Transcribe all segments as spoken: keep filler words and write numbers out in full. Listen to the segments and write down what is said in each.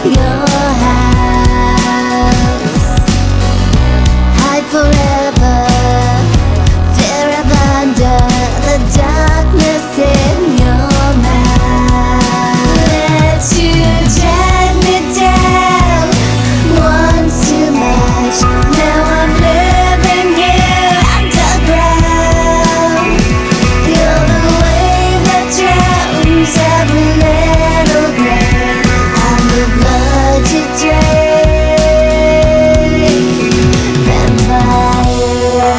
your house. Hide forever, fear abandon the darkness in your mouth. Let you drag me down once too much. Now I'm living here underground. You're the wave that drowns every little grain. I'm the blood you drain. Vampire.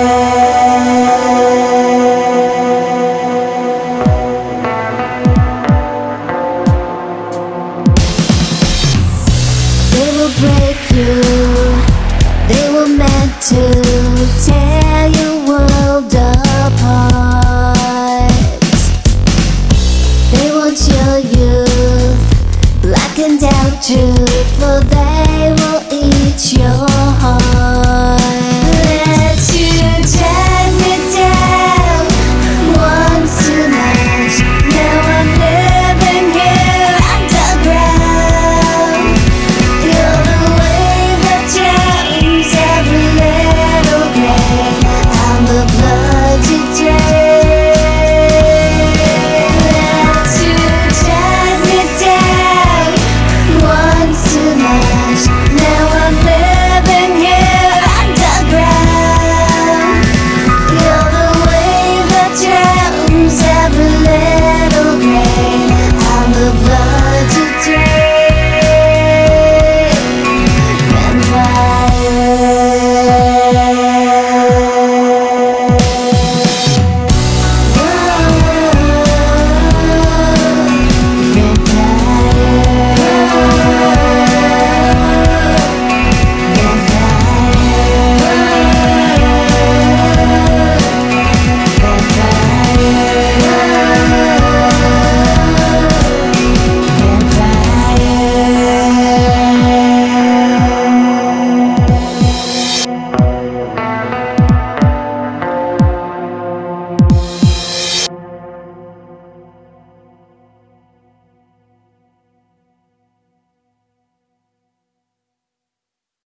They will break you. They were meant to tear your world apart. They want your youth, blackened out truth for that.